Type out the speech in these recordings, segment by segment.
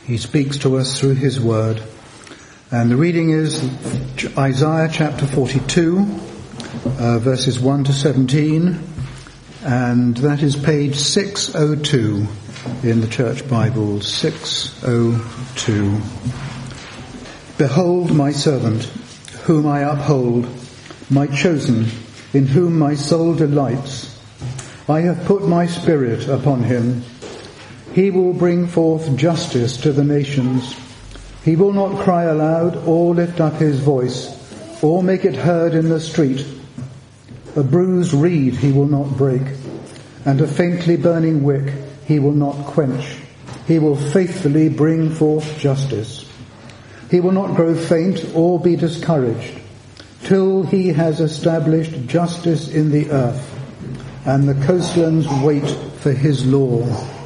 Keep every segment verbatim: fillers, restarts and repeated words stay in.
He speaks to us through his word. And the reading is Isaiah chapter forty-two, uh, verses one to seventeen, and that is page six oh two in the Church Bible, six oh two. Behold my servant, whom I uphold, my chosen, in whom my soul delights. I have put my spirit upon him. He will bring forth justice to the nations. He will not cry aloud or lift up his voice or make it heard in the street. A bruised reed he will not break, and a faintly burning wick he will not quench. He will faithfully bring forth justice. He will not grow faint or be discouraged till he has established justice in the earth, and the coastlands wait for his law.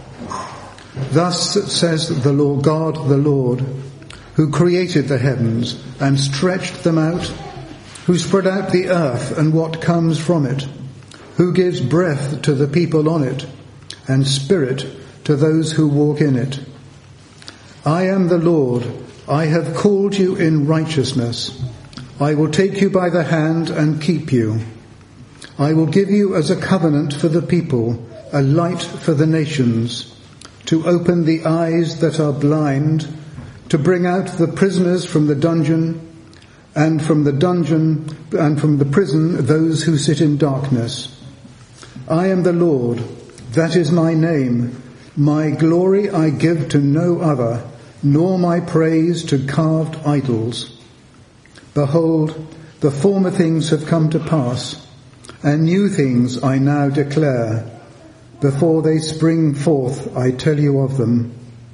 Thus says the Lord God, the Lord, who created the heavens and stretched them out, who spread out the earth and what comes from it, who gives breath to the people on it, and spirit to those who walk in it. I am the Lord, I have called you in righteousness. I will take you by the hand and keep you. I will give you as a covenant for the people, a light for the nations, to open the eyes that are blind, to bring out the prisoners from the dungeon, and from the dungeon and from the prison those who sit in darkness. I am the Lord, that is my name. My glory I give to no other, nor my praise to carved idols. Behold, the former things have come to pass, and new things I now declare. Before they spring forth, I tell you of them.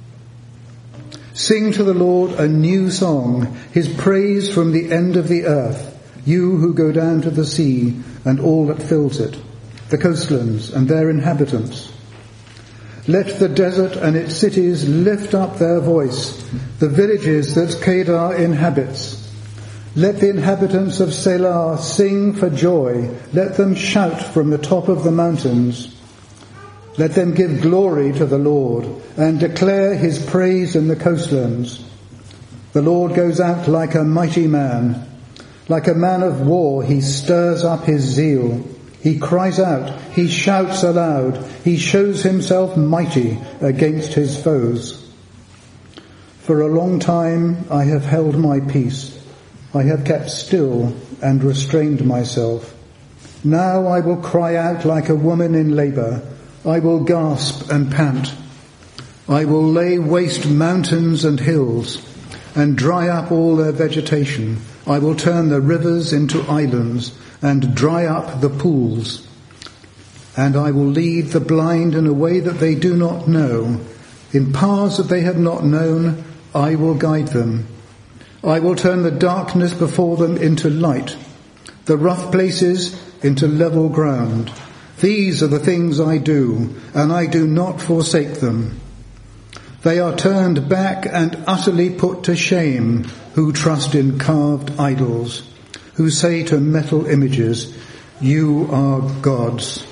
Sing to the Lord a new song, his praise from the end of the earth, you who go down to the sea and all that fills it, the coastlands and their inhabitants. Let the desert and its cities lift up their voice, the villages that Kedar inhabits. Let the inhabitants of Selah sing for joy. Let them shout from the top of the mountains. Let them give glory to the Lord and declare his praise in the coastlands. The Lord goes out like a mighty man. Like a man of war, he stirs up his zeal. He cries out, he shouts aloud. He shows himself mighty against his foes. For a long time I have held my peace. I have kept still and restrained myself. Now I will cry out like a woman in labour. I will gasp and pant. I will lay waste mountains and hills and dry up all their vegetation. I will turn the rivers into islands and dry up the pools. And I will lead the blind in a way that they do not know. In paths that they have not known, I will guide them. I will turn the darkness before them into light, the rough places into level ground. These are the things I do, and I do not forsake them. They are turned back and utterly put to shame who trust in carved idols, who say to metal images, you are gods.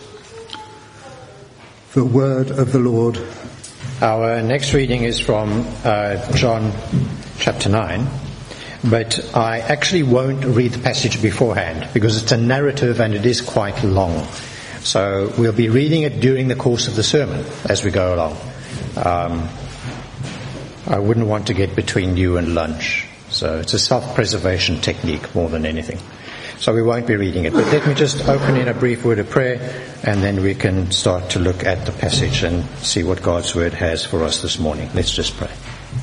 The word of the Lord. Our next reading is from uh, John chapter nine, but I actually won't read the passage beforehand because it's a narrative and it is quite long. So we'll be reading it during the course of the sermon as we go along. Um, I wouldn't want to get between you and lunch. So it's a self-preservation technique more than anything. So we won't be reading it. But let me just open in a brief word of prayer, and then we can start to look at the passage and see what God's word has for us this morning. Let's just pray.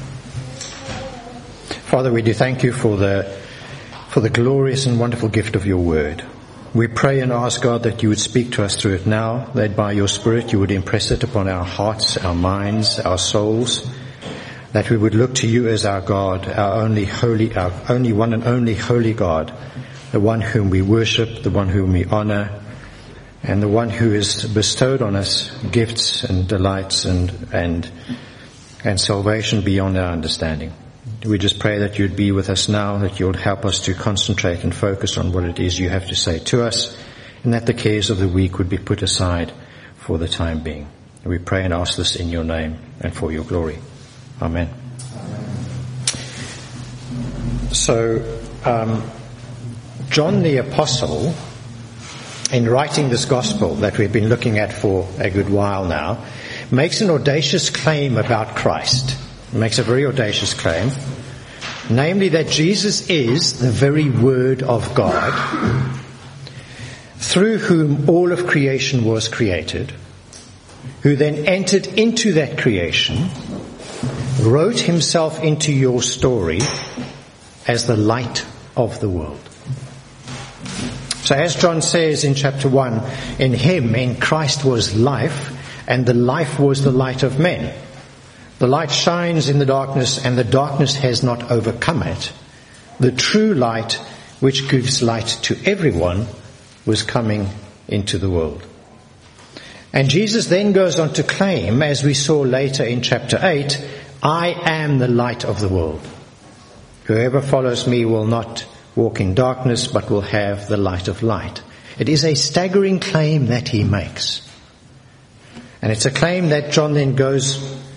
Father, we do thank you for the for the glorious and wonderful gift of your word. We pray and ask, God, that you would speak to us through it now, that by your Spirit you would impress it upon our hearts, our minds, our souls, that we would look to you as our God, our only holy, our only one and only holy God, the one whom we worship, the one whom we honor, and the one who has bestowed on us gifts and delights and and and salvation beyond our understanding. We just pray that you'd be with us now, that you'll help us to concentrate and focus on what it is you have to say to us, and that the cares of the week would be put aside for the time being. We pray and ask this in your name and for your glory. Amen. So, um, John the Apostle, in writing this gospel that we've been looking at for a good while now, makes an audacious claim about Christ. He makes a very audacious claim, namely that Jesus is the very Word of God, through whom all of creation was created, who then entered into that creation, wrote himself into your story as the light of the world. So as John says in chapter one, in him, in Christ was life, and the life was the light of men. The light shines in the darkness, and the darkness has not overcome it. The true light, which gives light to everyone, was coming into the world. And Jesus then goes on to claim, as we saw later in chapter eight, I am the light of the world. Whoever follows me will not walk in darkness, but will have the light of light. It is a staggering claim that he makes. And it's a claim that John then goes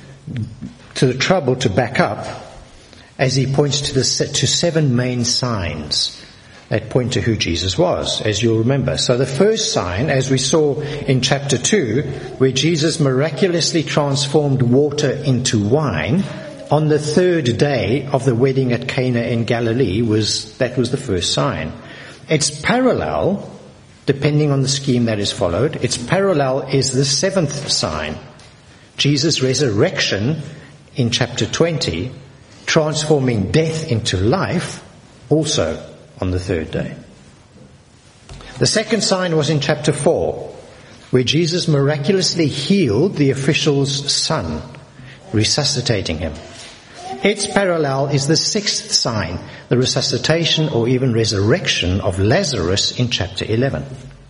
to the trouble to back up as he points to the to seven main signs that point to who Jesus was, as you'll remember. So the first sign, as we saw in chapter two, where Jesus miraculously transformed water into wine, on the third day of the wedding at Cana in Galilee, was that was the first sign. Its parallel, depending on the scheme that is followed, its parallel is the seventh sign, Jesus' resurrection in chapter twenty, transforming death into life, also on the third day. The second sign was in chapter four, where Jesus miraculously healed the official's son, resuscitating him. Its parallel is the sixth sign, the resuscitation or even resurrection of Lazarus in chapter eleven.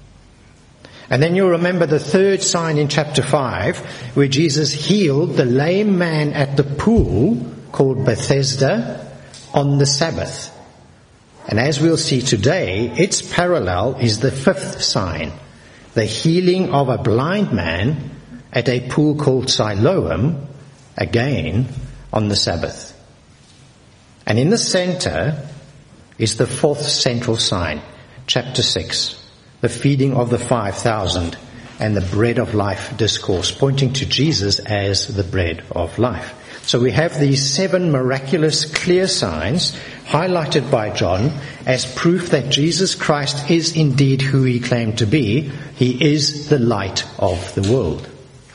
And then you'll remember the third sign in chapter five, where Jesus healed the lame man at the pool called Bethesda on the Sabbath. And as we'll see today, its parallel is the fifth sign, the healing of a blind man at a pool called Siloam, again on the Sabbath. And in the center is the fourth central sign, chapter six, the feeding of the five thousand and the bread of life discourse, pointing to Jesus as the bread of life. So we have these seven miraculous clear signs highlighted by John as proof that Jesus Christ is indeed who he claimed to be. He is the light of the world.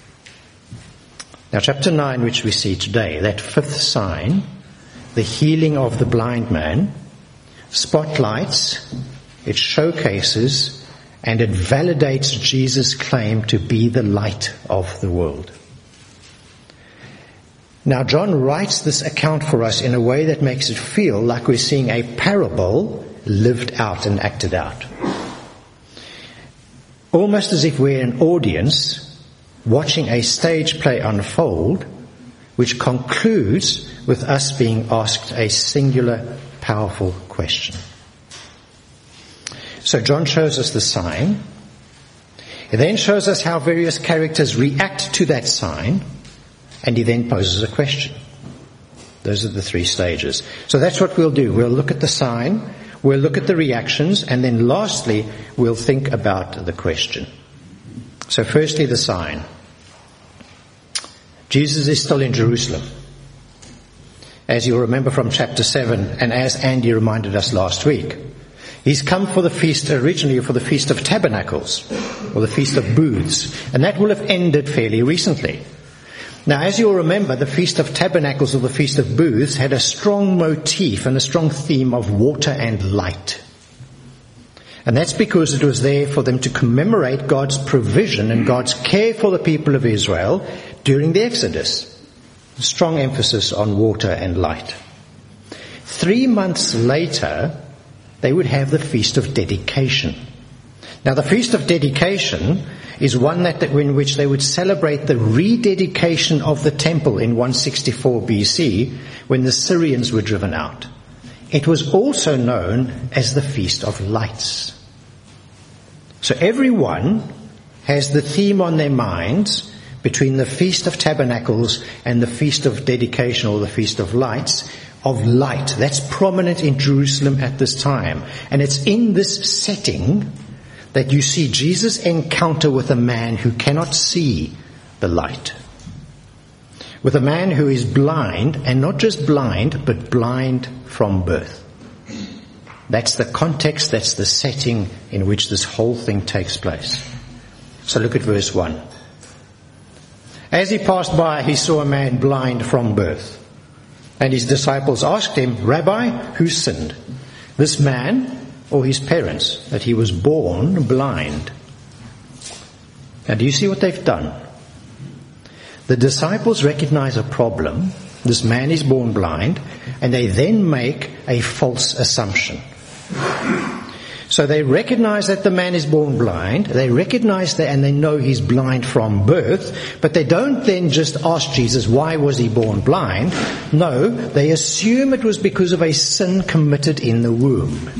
Now chapter nine, which we see today, that fifth sign, the healing of the blind man, spotlights, it showcases, and it validates Jesus' claim to be the light of the world. Now John writes this account for us in a way that makes it feel like we're seeing a parable lived out and acted out. Almost as if we're an audience watching a stage play unfold, which concludes with us being asked a singular, powerful question. So John shows us the sign. He then shows us how various characters react to that sign, and he then poses a question. Those are the three stages. So that's what we'll do. We'll look at the sign, we'll look at the reactions, and then lastly, we'll think about the question. So firstly, the sign. Jesus is still in Jerusalem. As you'll remember from chapter seven, and as Andy reminded us last week, he's come for the feast, originally for the Feast of Tabernacles, or the Feast of Booths, and that will have ended fairly recently. Now, as you'll remember, the Feast of Tabernacles or the Feast of Booths had a strong motif and a strong theme of water and light. And that's because it was there for them to commemorate God's provision and God's care for the people of Israel during the Exodus. A strong emphasis on water and light. Three months later, they would have the Feast of Dedication. Now, the Feast of Dedication is one that, in which they would celebrate the rededication of the temple in one sixty-four B C when the Syrians were driven out. It was also known as the Feast of Lights. So everyone has the theme on their minds between the Feast of Tabernacles and the Feast of Dedication, or the Feast of Lights, of light. That's prominent in Jerusalem at this time. And it's in this setting that you see Jesus' encounter with a man who cannot see the light. With a man who is blind, and not just blind, but blind from birth. That's the context, that's the setting in which this whole thing takes place. So look at verse one. As he passed by, he saw a man blind from birth. And his disciples asked him, Rabbi, who sinned, this man or his parents, that he was born blind? Now do you see what they've done? The disciples recognize a problem. This man is born blind, and they then make a false assumption. So they recognize that the man is born blind, they recognize that, and they know he's blind from birth, but they don't then just ask Jesus, why was he born blind? No, they assume it was because of a sin committed in the womb.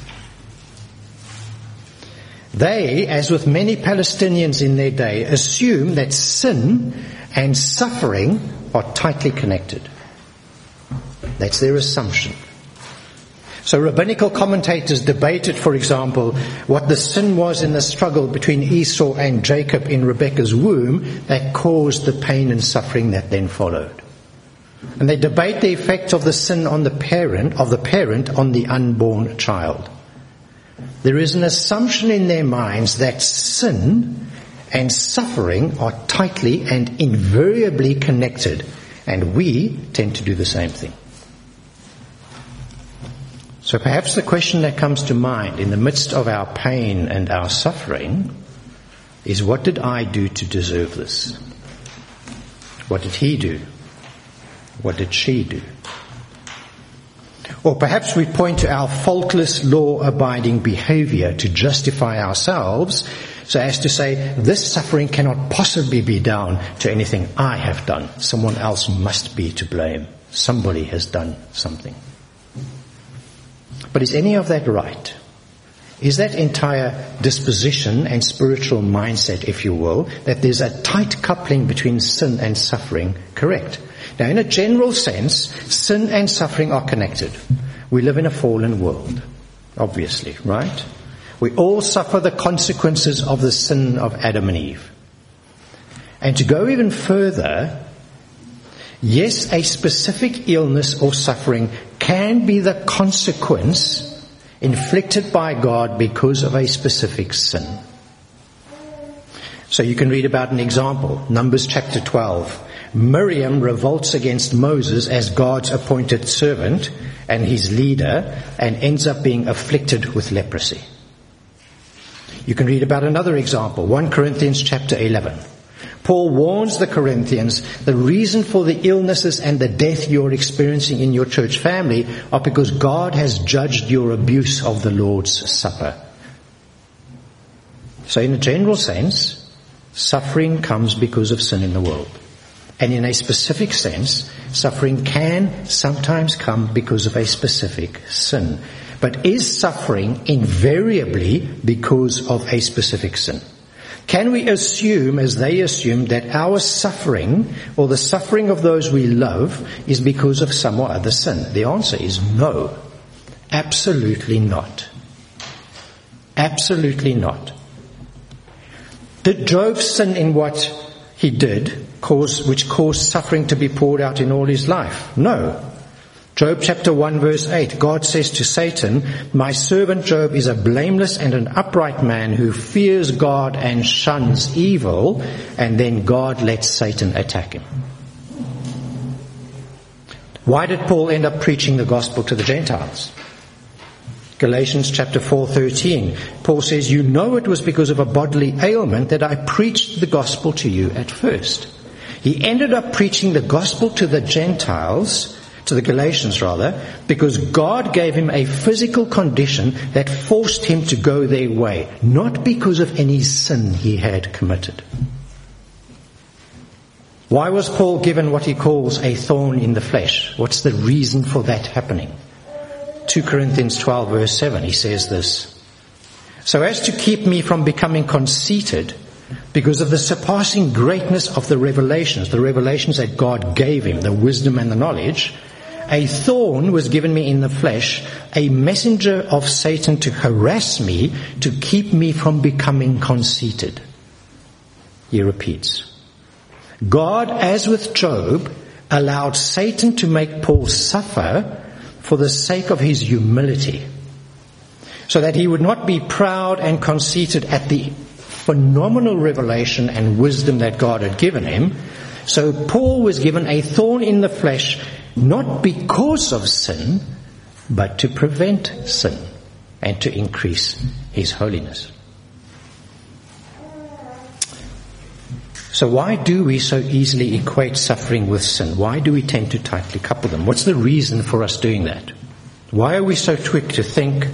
They, as with many Palestinians in their day, assume that sin and suffering are tightly connected. That's their assumption. So rabbinical commentators debated, for example, what the sin was in the struggle between Esau and Jacob in Rebekah's womb that caused the pain and suffering that then followed. And they debate the effect of the sin on the parent, of the parent on the unborn child. There is an assumption in their minds that sin and suffering are tightly and invariably connected, and we tend to do the same thing. So perhaps the question that comes to mind in the midst of our pain and our suffering is, what did I do to deserve this? What did he do? What did she do? Or perhaps we point to our faultless, law-abiding behavior to justify ourselves, so as to say, this suffering cannot possibly be down to anything I have done. Someone else must be to blame. Somebody has done something. But is any of that right? Is that entire disposition and spiritual mindset, if you will, that there's a tight coupling between sin and suffering, correct? Now, in a general sense, sin and suffering are connected. We live in a fallen world, obviously, right? We all suffer the consequences of the sin of Adam and Eve. And to go even further, yes, a specific illness or suffering can be the consequence inflicted by God because of a specific sin. So you can read about an example. Numbers chapter twelve. Miriam revolts against Moses as God's appointed servant and his leader, and ends up being afflicted with leprosy. You can read about another example. First Corinthians chapter eleven. Paul warns the Corinthians, the reason for the illnesses and the death you're experiencing in your church family are because God has judged your abuse of the Lord's Supper. So in a general sense, suffering comes because of sin in the world. And in a specific sense, suffering can sometimes come because of a specific sin. But is suffering invariably because of a specific sin? Can we assume, as they assume, that our suffering, or the suffering of those we love, is because of some or other sin? The answer is no. Absolutely not. Absolutely not. Did Job sin in what he did, cause, which caused suffering to be poured out in all his life? No. Job chapter one verse eight, God says to Satan, my servant Job is a blameless and an upright man who fears God and shuns evil, and then God lets Satan attack him. Why did Paul end up preaching the gospel to the Gentiles? Galatians chapter four thirteen, Paul says, you know it was because of a bodily ailment that I preached the gospel to you at first. He ended up preaching the gospel to the Gentiles, to the Galatians rather, because God gave him a physical condition that forced him to go their way, not because of any sin he had committed. Why was Paul given what he calls a thorn in the flesh? What's the reason for that happening? Second Corinthians twelve verse seven, he says this, so as to keep me from becoming conceited, because of the surpassing greatness of the revelations, the revelations that God gave him, the wisdom and the knowledge, a thorn was given me in the flesh, a messenger of Satan to harass me, to keep me from becoming conceited. He repeats. God, as with Job, allowed Satan to make Paul suffer for the sake of his humility, so that he would not be proud and conceited at the phenomenal revelation and wisdom that God had given him. So Paul was given a thorn in the flesh, not because of sin, but to prevent sin and to increase his holiness. So why do we so easily equate suffering with sin? Why do we tend to tightly couple them? What's the reason for us doing that? Why are we so quick to think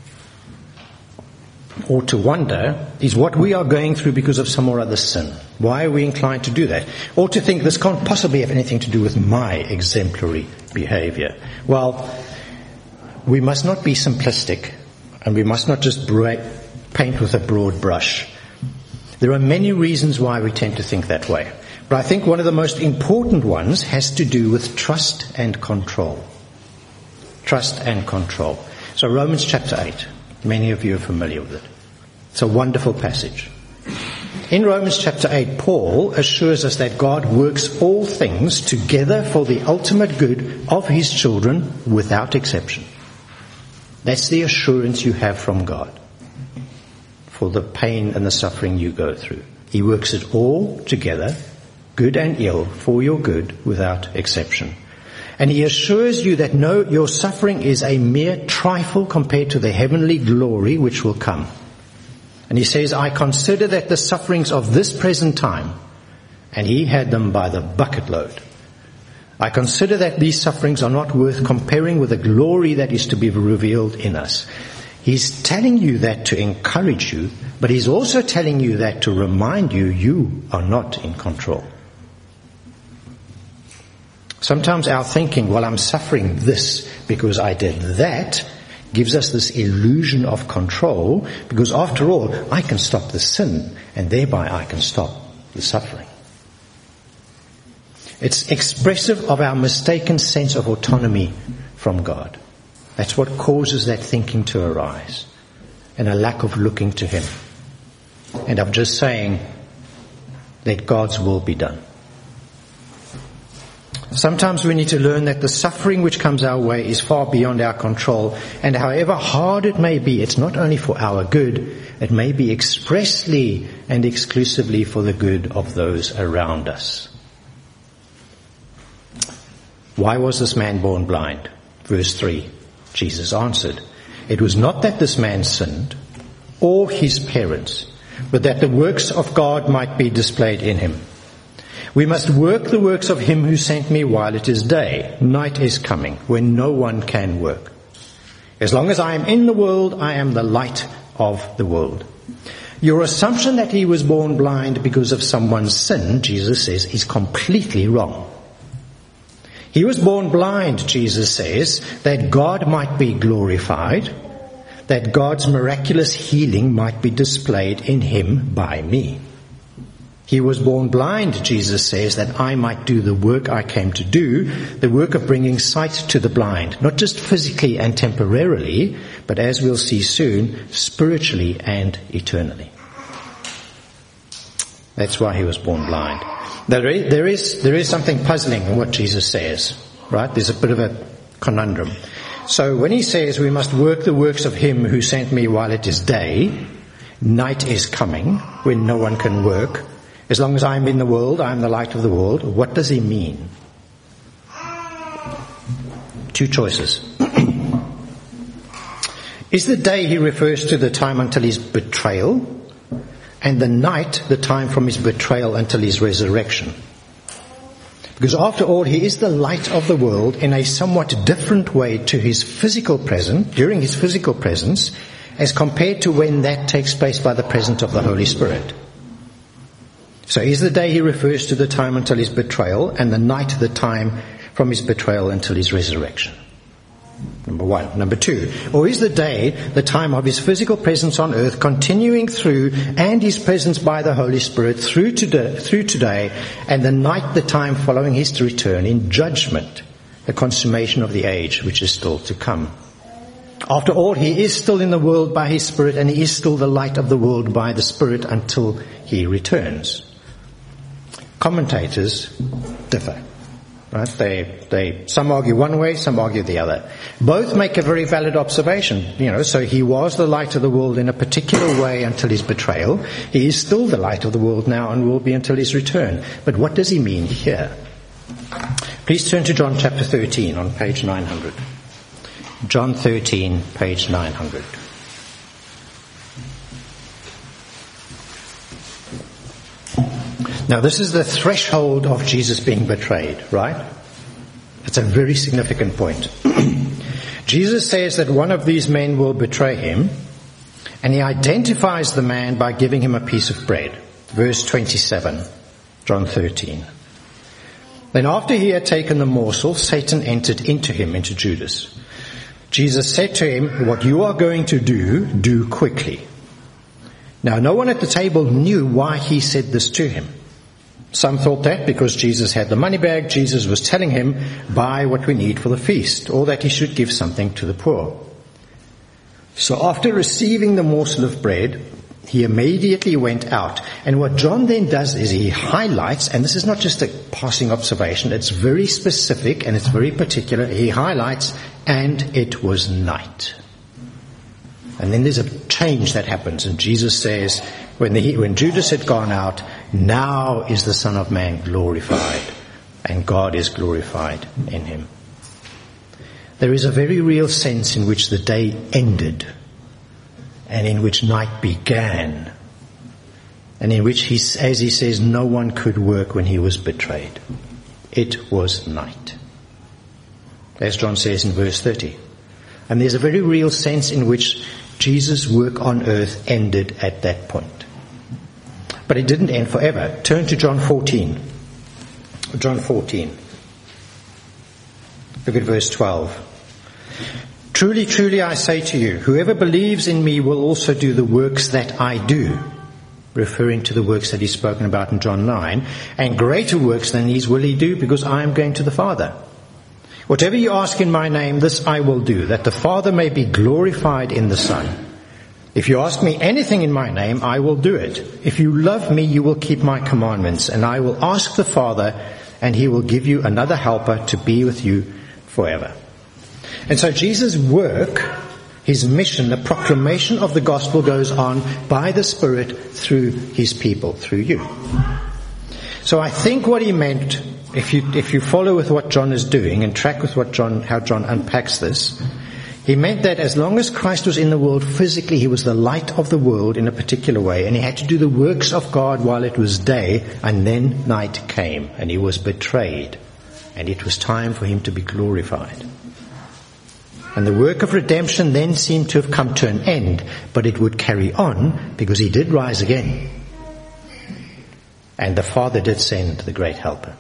or to wonder, is what we are going through because of some or other sin? Why are we inclined to do that? Or to think this can't possibly have anything to do with my exemplary behavior? Well, we must not be simplistic, and we must not just bra- paint with a broad brush. There are many reasons why we tend to think that way. But I think one of the most important ones has to do with trust and control. Trust and control. So Romans chapter eight. Many of you are familiar with it. It's a wonderful passage. In Romans chapter eight, Paul assures us that God works all things together for the ultimate good of his children without exception. That's the assurance you have from God for the pain and the suffering you go through. He works it all together, good and ill, for your good without exception. And he assures you that no, your suffering is a mere trifle compared to the heavenly glory which will come. And he says, I consider that the sufferings of this present time, and he had them by the bucket load, I consider that these sufferings are not worth comparing with the glory that is to be revealed in us. He's telling you that to encourage you, but he's also telling you that to remind you you are not in control. Sometimes our thinking, well, I'm suffering this because I did that, gives us this illusion of control, because after all, I can stop the sin, and thereby I can stop the suffering. It's expressive of our mistaken sense of autonomy from God. That's what causes that thinking to arise, and a lack of looking to him, and of just saying, let God's will be done. Sometimes we need to learn that the suffering which comes our way is far beyond our control, and however hard it may be, it's not only for our good, it may be expressly and exclusively for the good of those around us. Why was this man born blind? Verse three, Jesus answered, it was not that this man sinned, or his parents, but that the works of God might be displayed in him. We must work the works of him who sent me while it is day. Night is coming when no one can work. As long as I am in the world, I am the light of the world. Your assumption that he was born blind because of someone's sin, Jesus says, is completely wrong. He was born blind, Jesus says, that God might be glorified, that God's miraculous healing might be displayed in him by me. He was born blind, Jesus says, that I might do the work I came to do, the work of bringing sight to the blind, not just physically and temporarily, but as we'll see soon, spiritually and eternally. That's why he was born blind. There is, there is, there is something puzzling in what Jesus says, right? There's a bit of a conundrum. So when he says we must work the works of him who sent me while it is day, night is coming when no one can work. As long as I am in the world, I am the light of the world. What does he mean? Two choices. Is the day he refers to the time until his betrayal, and the night the time from his betrayal until his resurrection? Because after all, he is the light of the world in a somewhat different way to his physical presence, during his physical presence, as compared to when that takes place by the presence of the Holy Spirit. So is the day he refers to the time until his betrayal, and the night the time from his betrayal until his resurrection? Number one. Number two, or is the day the time of his physical presence on earth continuing through, and his presence by the Holy Spirit through today, through today, and the night the time following his return in judgment, the consummation of the age which is still to come. After all, he is still in the world by his Spirit, and he is still the light of the world by the Spirit until he returns. Commentators differ. Right? They, they, some argue one way, some argue the other. Both make a very valid observation. You know, so he was the light of the world in a particular way until his betrayal. He is still the light of the world now and will be until his return. But what does he mean here? Please turn to John chapter thirteen on page nine hundred. John thirteen, page nine hundred. Now this is the threshold of Jesus being betrayed, right? It's a very significant point. Jesus says that one of these men will betray him, and he identifies the man by giving him a piece of bread. Verse twenty-seven, John thirteen. Then after he had taken the morsel, Satan entered into him, into Judas. Jesus said to him, "What you are going to do, do quickly." Now no one at the table knew why he said this to him. Some thought that because Jesus had the money bag, Jesus was telling him, buy what we need for the feast, or that he should give something to the poor. So after receiving the morsel of bread, he immediately went out. And what John then does is he highlights, and this is not just a passing observation, it's very specific and it's very particular. He highlights, and it was night. And then there's a change that happens, and Jesus says, when, the, when Judas had gone out, now is the Son of Man glorified, and God is glorified in him. There is a very real sense in which the day ended, and in which night began, and in which, he, as he says, no one could work when he was betrayed. It was night, as John says in verse thirty. And there's a very real sense in which Jesus' work on earth ended at that point. But it didn't end forever. Turn to John fourteen. John fourteen. Look at verse twelve. Truly, truly, I say to you, whoever believes in me will also do the works that I do. Referring to the works that he's spoken about in John nine. And greater works than these will he do, because I am going to the Father. Whatever you ask in my name, this I will do, that the Father may be glorified in the Son. If you ask me anything in my name, I will do it. If you love me, you will keep my commandments, and I will ask the Father, and he will give you another helper to be with you forever. And so Jesus' work, his mission, the proclamation of the gospel goes on by the Spirit through his people, through you. So I think what he meant, if you if you follow with what John is doing and track with what John how John unpacks this, he meant that as long as Christ was in the world physically, he was the light of the world in a particular way, and he had to do the works of God while it was day, and then night came, and he was betrayed, and it was time for him to be glorified. And the work of redemption then seemed to have come to an end, but it would carry on because he did rise again. And the Father did send the great helper.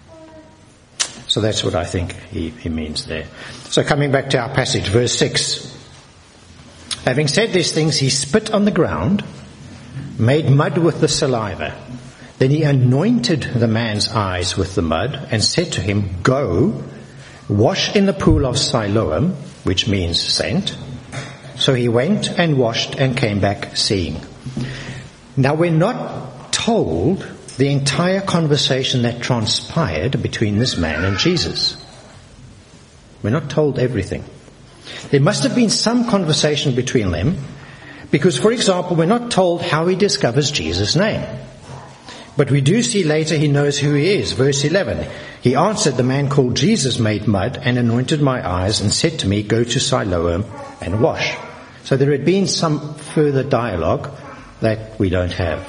So that's what I think he, he means there. So coming back to our passage, verse six. Having said these things, he spit on the ground, made mud with the saliva. Then he anointed the man's eyes with the mud and said to him, go, wash in the pool of Siloam, which means sent. So he went and washed and came back seeing. Now we're not told the entire conversation that transpired between this man and Jesus. We're not told everything. There must have been some conversation between them, because, for example, we're not told how he discovers Jesus' name. But we do see later he knows who he is. Verse eleven. He answered, the man called Jesus made mud and anointed my eyes and said to me, go to Siloam and wash. So there had been some further dialogue that we don't have.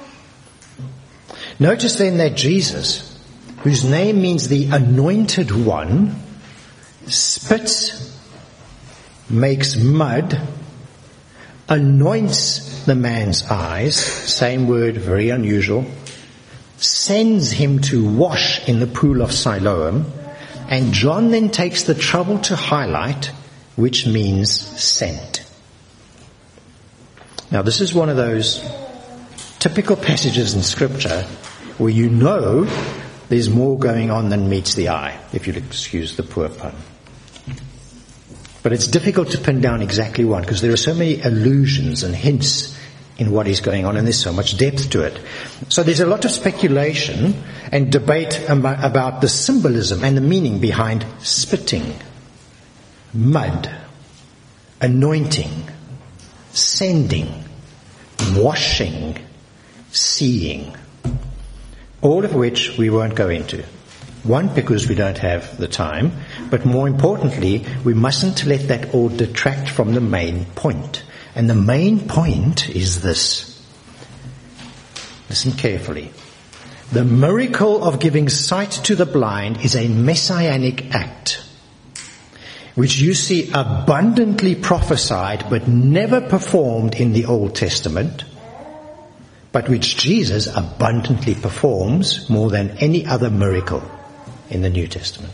Notice then that Jesus, whose name means the anointed one, spits, makes mud, anoints the man's eyes, same word, very unusual, sends him to wash in the pool of Siloam, and John then takes the trouble to highlight which means sent. Now this is one of those typical passages in Scripture where you know there's more going on than meets the eye, if you'll excuse the poor pun. But it's difficult to pin down exactly one, because there are so many allusions and hints in what is going on, and there's so much depth to it. So there's a lot of speculation and debate about the symbolism and the meaning behind spitting, mud, anointing, sending, washing, seeing, all of which we won't go into. One, because we don't have the time, but more importantly, we mustn't let that all detract from the main point. And the main point is this. Listen carefully. The miracle of giving sight to the blind is a messianic act, which you see abundantly prophesied but never performed in the Old Testament, but which Jesus abundantly performs more than any other miracle in the New Testament.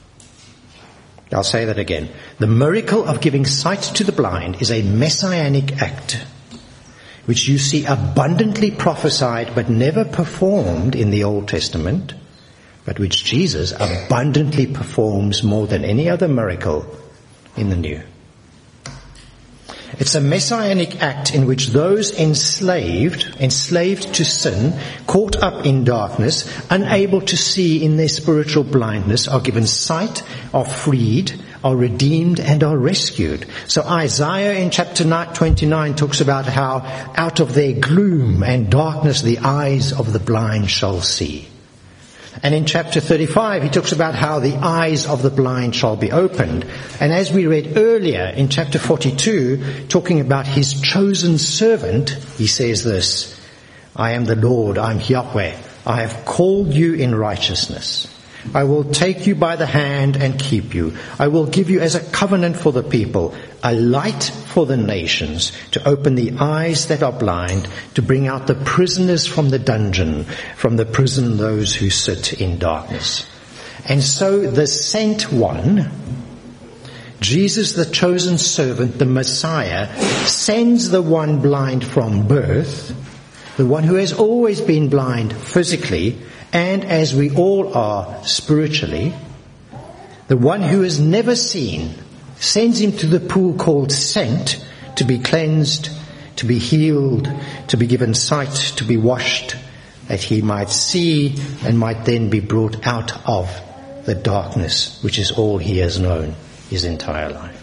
I'll say that again. The miracle of giving sight to the blind is a messianic act, which you see abundantly prophesied but never performed in the Old Testament, but which Jesus abundantly performs more than any other miracle in the New. It's a messianic act in which those enslaved, enslaved to sin, caught up in darkness, unable to see in their spiritual blindness, are given sight, are freed, are redeemed, and are rescued. So Isaiah in chapter twenty-nine talks about how out of their gloom and darkness the eyes of the blind shall see. And in chapter thirty-five, he talks about how the eyes of the blind shall be opened. And as we read earlier in chapter forty-two, talking about his chosen servant, he says this, I am the Lord, I am Yahweh, I have called you in righteousness. I will take you by the hand and keep you. I will give you as a covenant for the people, a light for the nations, to open the eyes that are blind, to bring out the prisoners from the dungeon, from the prison those who sit in darkness. And so the sent one, Jesus the chosen servant, the Messiah, sends the one blind from birth, the one who has always been blind physically, and as we all are spiritually, the one who has never seen, sends him to the pool called Sent, to be cleansed, to be healed, to be given sight, to be washed, that he might see and might then be brought out of the darkness, which is all he has known his entire life.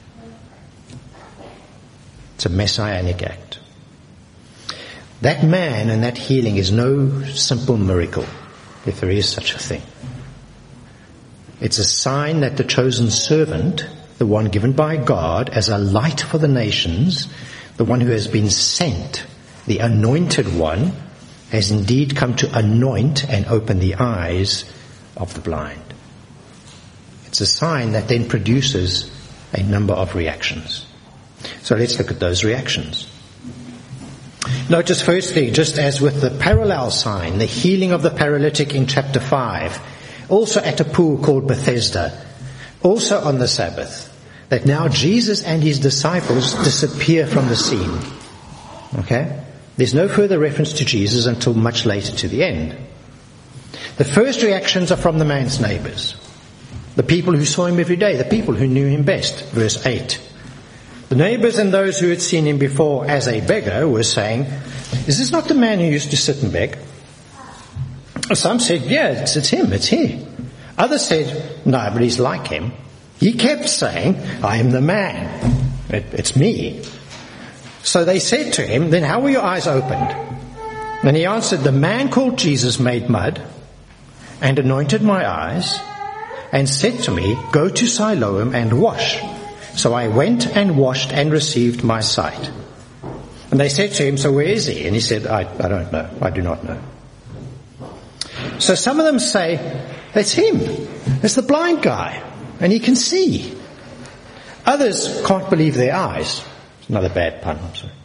It's a messianic act. That man and that healing is no simple miracle, if there is such a thing. It's a sign that the chosen servant, the one given by God as a light for the nations, the one who has been sent, the anointed one, has indeed come to anoint and open the eyes of the blind. It's a sign that then produces a number of reactions. So let's look at those reactions. Notice firstly, just as with the parallel sign, the healing of the paralytic in chapter five, also at a pool called Bethesda, also on the Sabbath, that now Jesus and his disciples disappear from the scene. Okay? There's no further reference to Jesus until much later to the end. The first reactions are from the man's neighbors, the people who saw him every day, the people who knew him best. Verse eight. The neighbors and those who had seen him before as a beggar were saying, is this not the man who used to sit and beg? Some said, yeah, it's, it's him, it's he. Others said, no, but he's like him. He kept saying, I am the man. It, it's me. So they said to him, then how were your eyes opened? And he answered, the man called Jesus made mud and anointed my eyes and said to me, go to Siloam and wash. So I went and washed and received my sight. And they said to him, so where is he? And he said, I, I don't know. I do not know. So some of them say, it's him. It's the blind guy. And he can see. Others can't believe their eyes. Another bad pun, I'm sorry.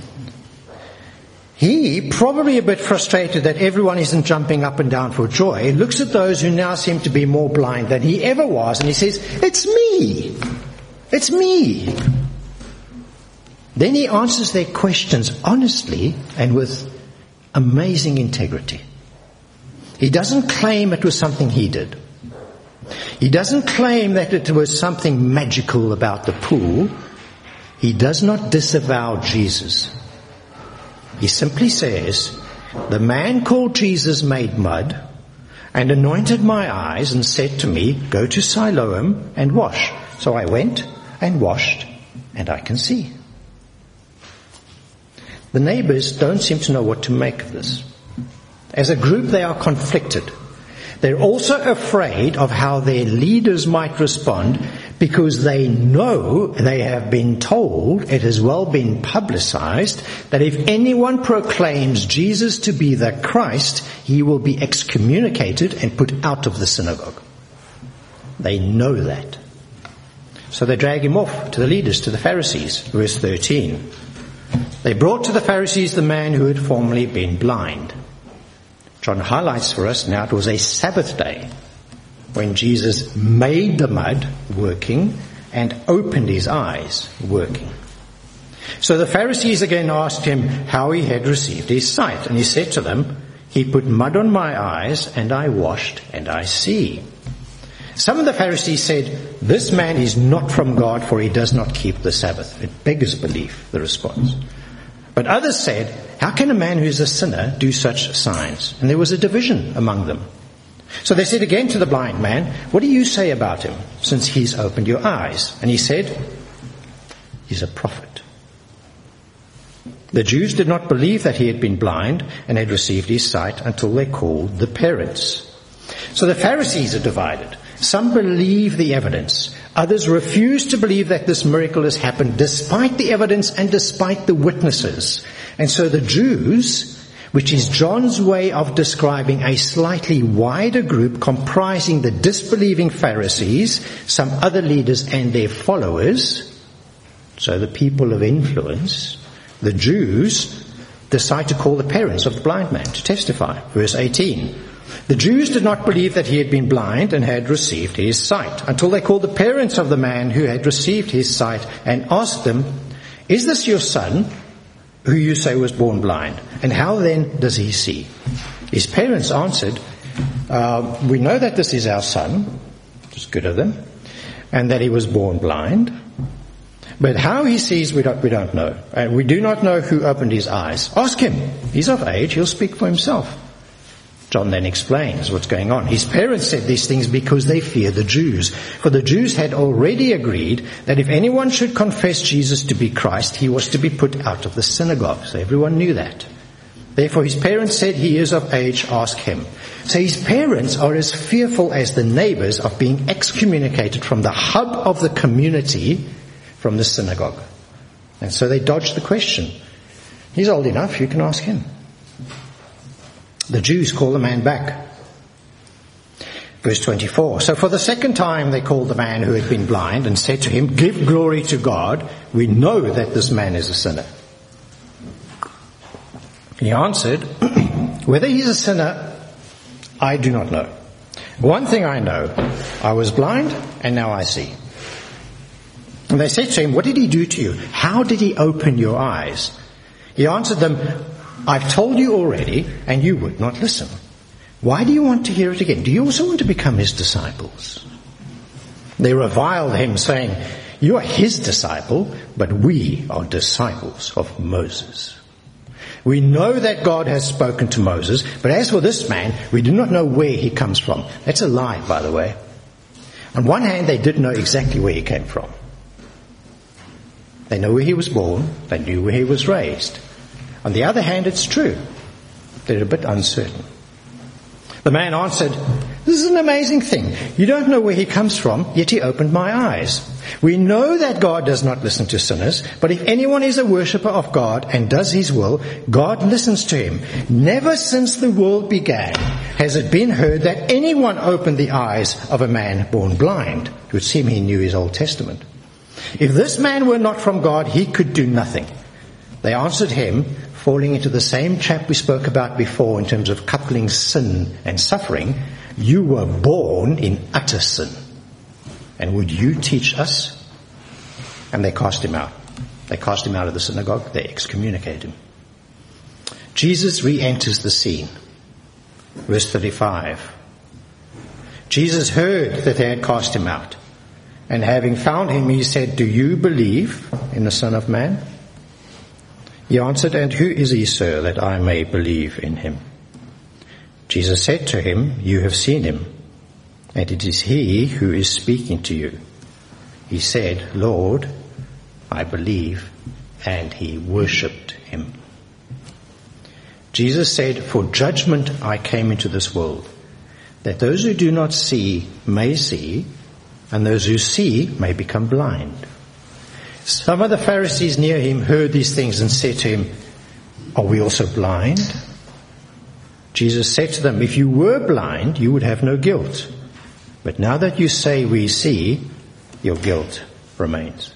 He, probably a bit frustrated that everyone isn't jumping up and down for joy, looks at those who now seem to be more blind than he ever was, and he says, it's me. It's me. Then he answers their questions honestly and with amazing integrity. He doesn't claim it was something he did. He doesn't claim that it was something magical about the pool. He does not disavow Jesus. He simply says, the man called Jesus made mud and anointed my eyes and said to me, go to Siloam and wash. So I went and washed, and I can see. The neighbors don't seem to know what to make of this. As a group, they are conflicted. They're also afraid of how their leaders might respond because they know, they have been told, it has well been publicized, that if anyone proclaims Jesus to be the Christ, he will be excommunicated and put out of the synagogue. They know that. So they drag him off to the leaders, to the Pharisees. Verse thirteen. They brought to the Pharisees the man who had formerly been blind. John highlights for us now it was a Sabbath day when Jesus made the mud working and opened his eyes working. So the Pharisees again asked him how he had received his sight. And he said to them, he put mud on my eyes and I washed and I see. Some of the Pharisees said, this man is not from God, for he does not keep the Sabbath. It beggars belief, the response. But others said, how can a man who is a sinner do such signs? And there was a division among them. So they said again to the blind man, what do you say about him, since he's opened your eyes? And he said, he's a prophet. The Jews did not believe that he had been blind and had received his sight until they called the parents. So the Pharisees are divided. Some believe the evidence. Others refuse to believe that this miracle has happened despite the evidence and despite the witnesses. And so the Jews, which is John's way of describing a slightly wider group comprising the disbelieving Pharisees, some other leaders and their followers, so the people of influence, the Jews decide to call the parents of the blind man to testify. Verse eighteen. The Jews did not believe that he had been blind and had received his sight until they called the parents of the man who had received his sight and asked them, is this your son who you say was born blind? And how then does he see? His parents answered, uh, we know that this is our son, which is good of them, and that he was born blind. But how he sees, we don't, we don't know. And we do not know who opened his eyes. Ask him. He's of age. He'll speak for himself. John then explains what's going on. His parents said these things because they fear the Jews. For the Jews had already agreed that if anyone should confess Jesus to be Christ, he was to be put out of the synagogue. So everyone knew that. Therefore his parents said, he is of age, ask him. So his parents are as fearful as the neighbors of being excommunicated from the hub of the community, from the synagogue. And so they dodged the question. He's old enough, you can ask him. The Jews call the man back. Verse twenty-four. So for the second time they called the man who had been blind and said to him, give glory to God. We know that this man is a sinner. He answered, whether he's a sinner, I do not know. One thing I know, I was blind and now I see. And they said to him, what did he do to you? How did he open your eyes? He answered them, I've told you already, and you would not listen. Why do you want to hear it again? Do you also want to become his disciples? They reviled him, saying, you are his disciple, but we are disciples of Moses. We know that God has spoken to Moses, but as for this man, we do not know where he comes from. That's a lie, by the way. On one hand, they did know exactly where he came from. They know where he was born. They knew where he was raised. On the other hand, it's true. They're a bit uncertain. The man answered, this is an amazing thing. You don't know where he comes from, yet he opened my eyes. We know that God does not listen to sinners, but if anyone is a worshipper of God and does his will, God listens to him. Never since the world began has it been heard that anyone opened the eyes of a man born blind. It would seem he knew his Old Testament. If this man were not from God, he could do nothing. They answered him, falling into the same trap we spoke about before in terms of coupling sin and suffering. You were born in utter sin. And would you teach us? And they cast him out. They cast him out of the synagogue. They excommunicate him. Jesus re-enters the scene. Verse thirty-five. Jesus heard that they had cast him out. And having found him, he said, "Do you believe in the Son of Man?" He answered, "And who is he, sir, that I may believe in him?" Jesus said to him, "You have seen him, and it is he who is speaking to you." He said, "Lord, I believe," and he worshipped him. Jesus said, "For judgment I came into this world, that those who do not see may see, and those who see may become blind." Some of the Pharisees near him heard these things and said to him, "Are we also blind?" Jesus said to them, "If you were blind, you would have no guilt. But now that you say we see, your guilt remains."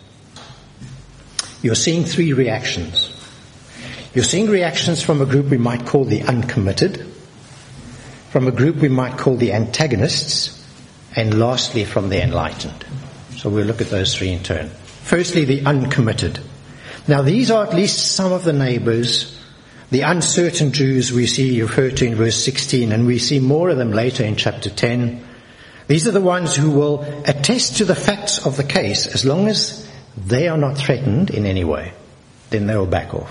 You're seeing three reactions. You're seeing reactions from a group we might call the uncommitted, from a group we might call the antagonists, and lastly from the enlightened. So we'll look at those three in turn. Firstly, the uncommitted. Now these are at least some of the neighbors, the uncertain Jews we see referred to in verse sixteen, and we see more of them later in chapter ten. These are the ones who will attest to the facts of the case as long as they are not threatened in any way. Then they will back off.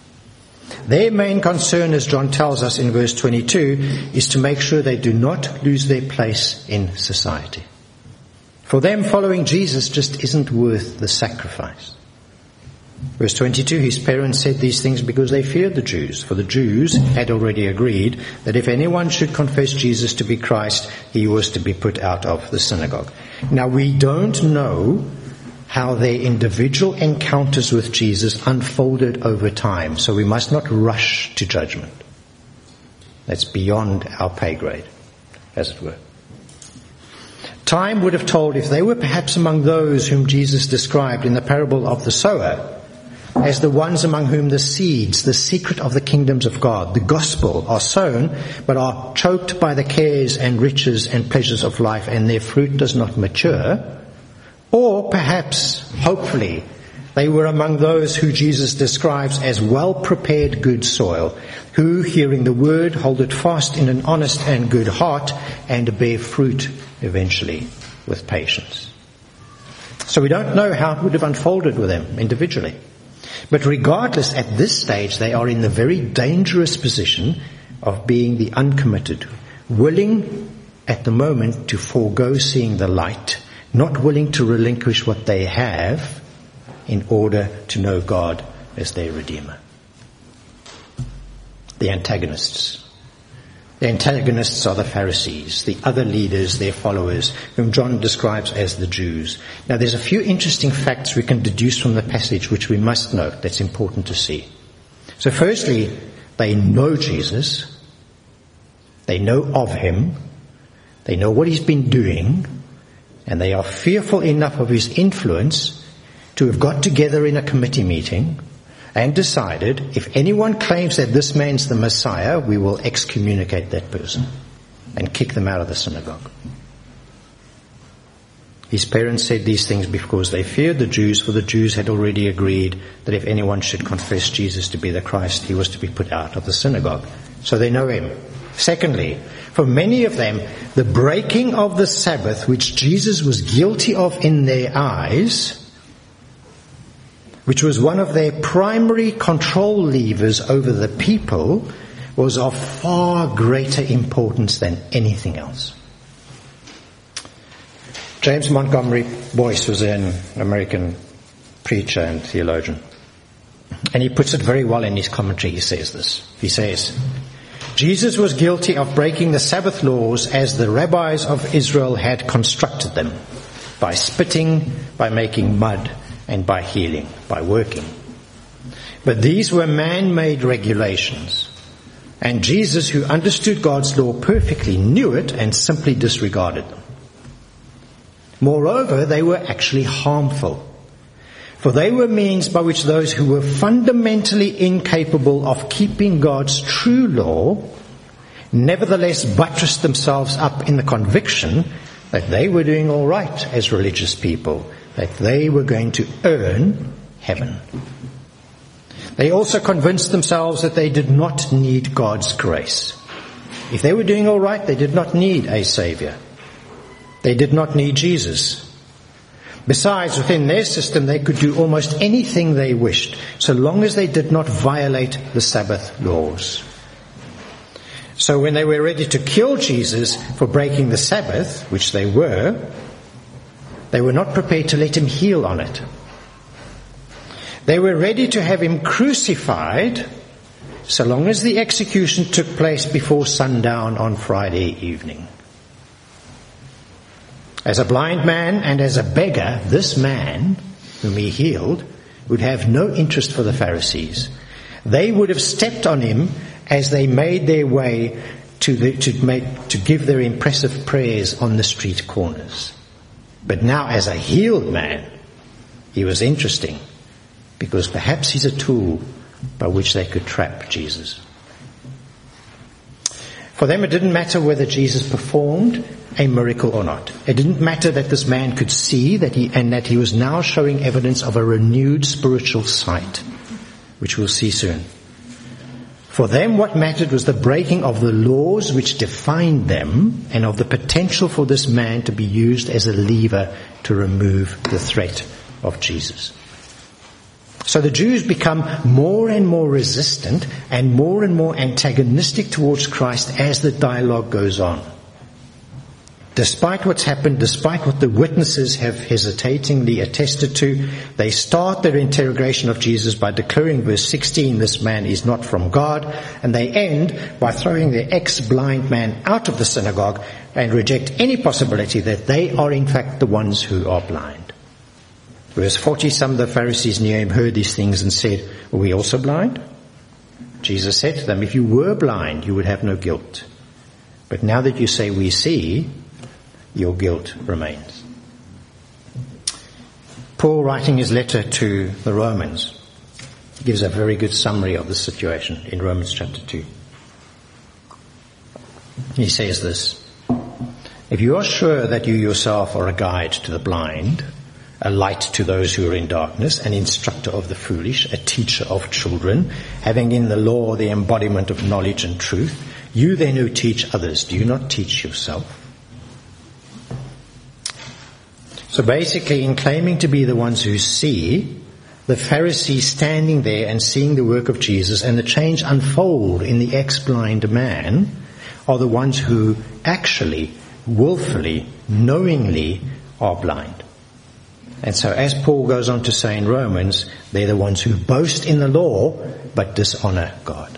Their main concern, as John tells us in verse twenty-two, is to make sure they do not lose their place in society. For them, following Jesus just isn't worth the sacrifice. Verse twenty-two, his parents said these things because they feared the Jews, for the Jews had already agreed that if anyone should confess Jesus to be Christ, he was to be put out of the synagogue. Now, we don't know how their individual encounters with Jesus unfolded over time, so we must not rush to judgment. That's beyond our pay grade, as it were. Time would have told if they were perhaps among those whom Jesus described in the parable of the sower as the ones among whom the seeds, the secret of the kingdoms of God, the gospel, are sown, but are choked by the cares and riches and pleasures of life, and their fruit does not mature. Or perhaps, hopefully, they were among those who Jesus describes as well-prepared good soil, who, hearing the word, hold it fast in an honest and good heart, and bear fruit eventually with patience. So we don't know how it would have unfolded with them individually. But regardless, at this stage, they are in the very dangerous position of being the uncommitted, willing at the moment to forego seeing the light, not willing to relinquish what they have in order to know God as their Redeemer. The antagonists. The antagonists are the Pharisees, the other leaders, their followers, whom John describes as the Jews. Now there's a few interesting facts we can deduce from the passage which we must note that's important to see. So firstly, they know Jesus. They know of him. They know what he's been doing. And they are fearful enough of his influence to have got together in a committee meeting and decided, if anyone claims that this man's the Messiah, we will excommunicate that person and kick them out of the synagogue. His parents said these things because they feared the Jews, for the Jews had already agreed that if anyone should confess Jesus to be the Christ, he was to be put out of the synagogue. So they know him. Secondly, for many of them, the breaking of the Sabbath, which Jesus was guilty of in their eyes, which was one of their primary control levers over the people, was of far greater importance than anything else. James Montgomery Boyce was an American preacher and theologian, and he puts it very well in his commentary. He says this. He says, Jesus was guilty of breaking the Sabbath laws as the rabbis of Israel had constructed them, by spitting, by making mud, and by healing, by working. But these were man-made regulations, and Jesus, who understood God's law perfectly, knew it and simply disregarded them. Moreover, they were actually harmful, for they were means by which those who were fundamentally incapable of keeping God's true law nevertheless buttressed themselves up in the conviction that they were doing all right as religious people, that they were going to earn heaven. They also convinced themselves that they did not need God's grace. If they were doing all right, they did not need a Savior. They did not need Jesus. Besides, within their system, they could do almost anything they wished, so long as they did not violate the Sabbath laws. So when they were ready to kill Jesus for breaking the Sabbath, which they were, they were not prepared to let him heal on it. They were ready to have him crucified so long as the execution took place before sundown on Friday evening. As a blind man and as a beggar, this man, whom he healed, would have no interest for the Pharisees. They would have stepped on him as they made their way to, the, to, make, to give their impressive prayers on the street corners. But now, as a healed man, he was interesting, because perhaps he's a tool by which they could trap Jesus. For them, it didn't matter whether Jesus performed a miracle or not. It didn't matter that this man could see that he, and that he was now showing evidence of a renewed spiritual sight, which we'll see soon. For them, what mattered was the breaking of the laws which defined them, and of the potential for this man to be used as a lever to remove the threat of Jesus. So the Jews become more and more resistant and more and more antagonistic towards Christ as the dialogue goes on. Despite what's happened, despite what the witnesses have hesitatingly attested to, they start their interrogation of Jesus by declaring, verse sixteen, this man is not from God, and they end by throwing the ex-blind man out of the synagogue and reject any possibility that they are in fact the ones who are blind. Verse forty, some of the Pharisees near him heard these things and said, "Are we also blind?" Jesus said to them, "If you were blind, you would have no guilt. But now that you say we see, your guilt remains." Paul, writing his letter to the Romans, gives a very good summary of the situation in Romans chapter two. He says this: "If you are sure that you yourself are a guide to the blind, a light to those who are in darkness, an instructor of the foolish, a teacher of children, having in the law the embodiment of knowledge and truth, you then who teach others, do you not teach yourself?" So basically, in claiming to be the ones who see, the Pharisees standing there and seeing the work of Jesus and the change unfold in the ex-blind man are the ones who actually, willfully, knowingly are blind. And so, as Paul goes on to say in Romans, they're the ones who boast in the law but dishonor God.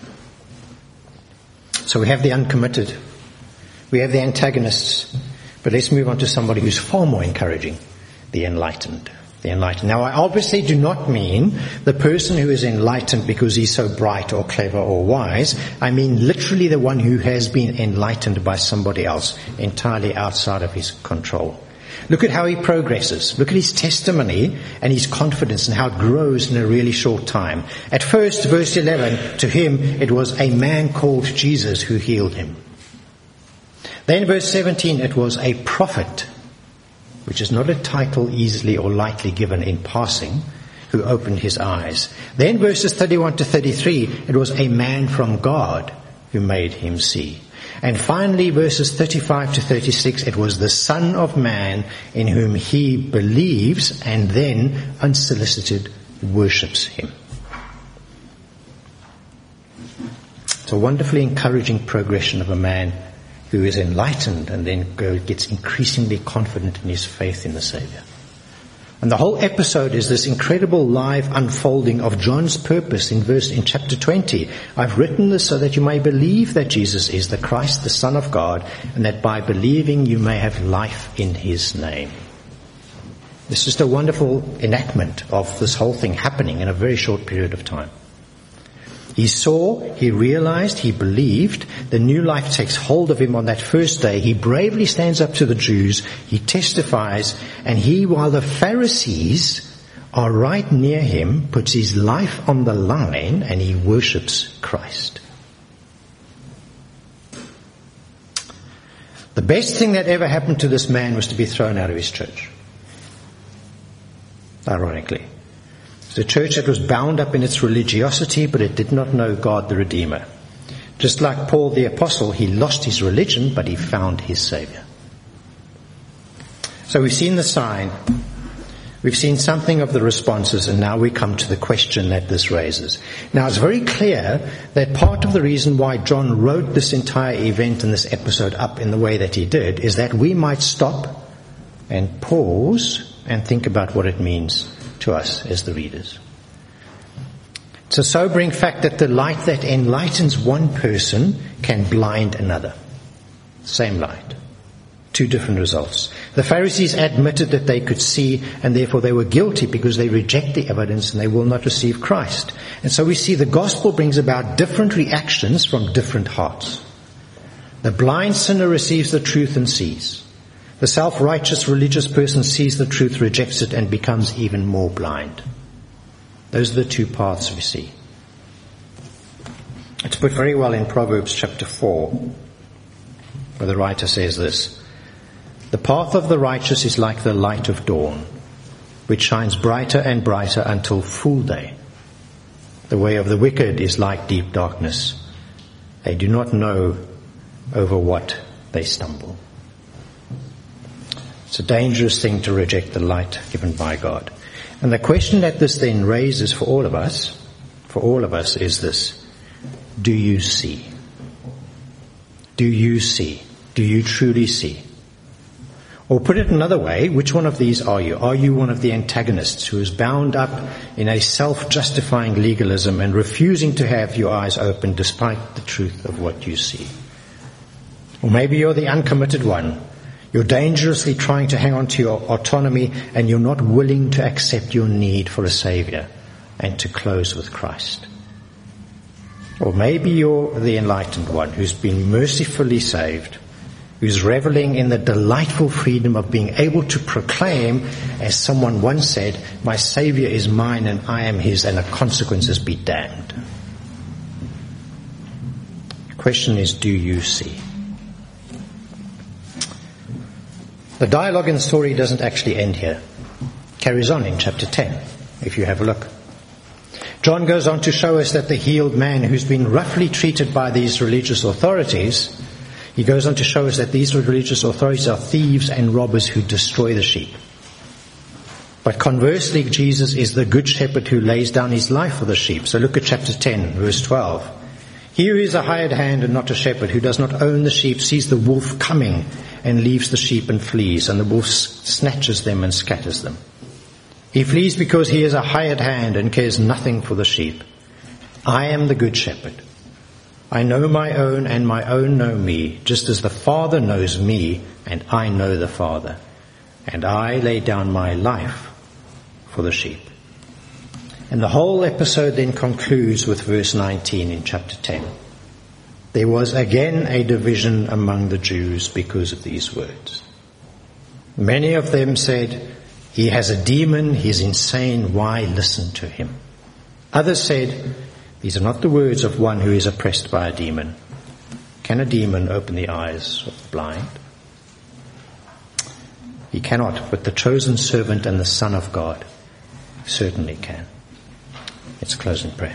So we have the uncommitted, we have the antagonists, but let's move on to somebody who's far more encouraging, the enlightened. The enlightened. Now, I obviously do not mean the person who is enlightened because he's so bright or clever or wise. I mean literally the one who has been enlightened by somebody else, entirely outside of his control. Look at how he progresses. Look at his testimony and his confidence and how it grows in a really short time. At first, verse eleven, to him it was a man called Jesus who healed him. Then verse seventeen, it was a prophet, which is not a title easily or lightly given in passing, who opened his eyes. Then verses thirty-one to thirty-three, it was a man from God who made him see. And finally, verses thirty-five to thirty-six, it was the Son of Man in whom he believes and then, unsolicited, worships him. It's a wonderfully encouraging progression of a man who is enlightened and then gets increasingly confident in his faith in the Savior. And the whole episode is this incredible live unfolding of John's purpose in verse in chapter twenty. I've written this so that you may believe that Jesus is the Christ, the Son of God, and that by believing you may have life in his name. It's just a wonderful enactment of this whole thing happening in a very short period of time. He saw, he realized, he believed. The new life takes hold of him on that first day. He bravely stands up to the Jews. He testifies. And he, while the Pharisees are right near him, puts his life on the line and he worships Christ. The best thing that ever happened to this man was to be thrown out of his church. Ironically. It's a church that was bound up in its religiosity, but it did not know God the Redeemer. Just like Paul the Apostle, he lost his religion, but he found his Savior. So we've seen the sign, we've seen something of the responses, and now we come to the question that this raises. Now it's very clear that part of the reason why John wrote this entire event and this episode up in the way that he did is that we might stop and pause and think about what it means to us as the readers. It's a sobering fact that the light that enlightens one person can blind another. Same light. Two different results. The Pharisees admitted that they could see, and therefore they were guilty because they reject the evidence and they will not receive Christ. And so we see the gospel brings about different reactions from different hearts. The blind sinner receives the truth and sees. The self-righteous religious person sees the truth, rejects it, and becomes even more blind. Those are the two paths we see. It's put very well in Proverbs chapter four, where the writer says this: "The path of the righteous is like the light of dawn, which shines brighter and brighter until full day. The way of the wicked is like deep darkness. They do not know over what they stumble." It's a dangerous thing to reject the light given by God. And the question that this then raises for all of us, for all of us is this: do you see? Do you see? Do you truly see? Or put it another way, which one of these are you? Are you one of the antagonists who is bound up in a self-justifying legalism and refusing to have your eyes open despite the truth of what you see? Or maybe you're the uncommitted one. You're dangerously trying to hang on to your autonomy and you're not willing to accept your need for a Savior and to close with Christ. Or maybe you're the enlightened one who's been mercifully saved, who's reveling in the delightful freedom of being able to proclaim, as someone once said, "My Savior is mine and I am his, and the consequences be damned." The question is, do you see? The dialogue in the story doesn't actually end here. It carries on in chapter ten, if you have a look. John goes on to show us that the healed man who's been roughly treated by these religious authorities, he goes on to show us that these religious authorities are thieves and robbers who destroy the sheep. But conversely, Jesus is the good shepherd who lays down his life for the sheep. So look at chapter ten, verse twelve. "He who is a hired hand and not a shepherd, who does not own the sheep, sees the wolf coming and leaves the sheep and flees, and the wolf snatches them and scatters them. He flees because he is a hired hand and cares nothing for the sheep. I am the good shepherd. I know my own, and my own know me, just as the Father knows me, and I know the Father. And I lay down my life for the sheep." And the whole episode then concludes with verse nineteen in chapter ten. "There was again a division among the Jews because of these words. Many of them said, 'He has a demon, he is insane, why listen to him?' Others said, 'These are not the words of one who is oppressed by a demon. Can a demon open the eyes of the blind? He cannot, but the chosen servant and the Son of God certainly can." Let's close in prayer.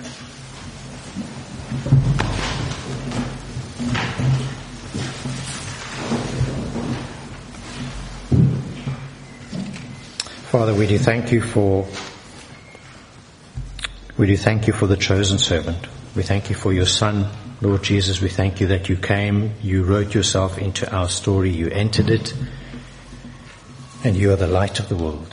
Father, we do thank you for we do thank you for the chosen servant. We thank you for your Son, Lord Jesus. We thank you that you came, you wrote yourself into our story, you entered it, and you are the light of the world.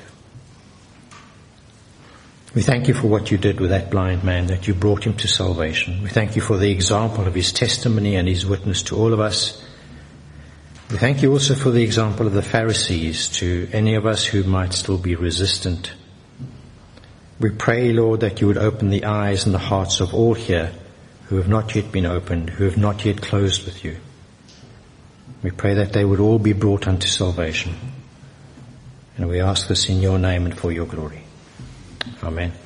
We thank you for what you did with that blind man, that you brought him to salvation. We thank you for the example of his testimony and his witness to all of us. We thank you also for the example of the Pharisees to any of us who might still be resistant. We pray, Lord, that you would open the eyes and the hearts of all here who have not yet been opened, who have not yet closed with you. We pray that they would all be brought unto salvation. And we ask this in your name and for your glory. Amen.